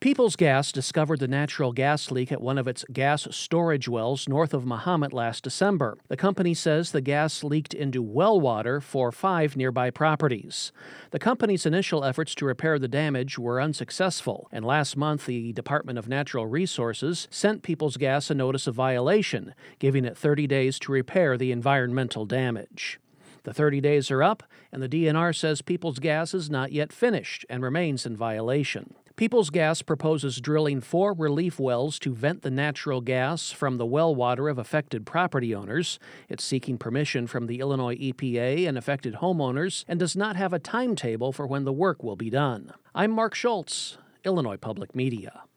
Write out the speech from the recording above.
Peoples Gas discovered the natural gas leak at one of its gas storage wells north of Mahomet last December. The company says the gas leaked into well water for 5 nearby properties. The company's initial efforts to repair the damage were unsuccessful, and last month the Department of Natural Resources sent Peoples Gas a notice of violation, giving it 30 days to repair the environmental damage. The 30 days are up, and the DNR says Peoples Gas is not yet finished and remains in violation. Peoples Gas proposes drilling 4 relief wells to vent the natural gas from the well water of affected property owners. It's seeking permission from the Illinois EPA and affected homeowners and does not have a timetable for when the work will be done. I'm Mark Schultz, Illinois Public Media.